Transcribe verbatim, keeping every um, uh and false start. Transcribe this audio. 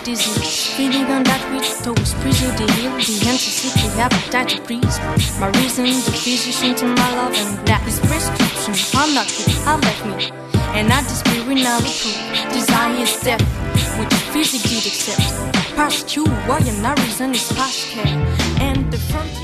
disease. Feeding on that which towards prison to heal. The anticipatory appetite to please. My reason, the physician to my love, and that is prescription. I'm not good, I left me. And I dispute now the proof. Desire is death, which physics did accept. Past you, why and our reason is past care. And the front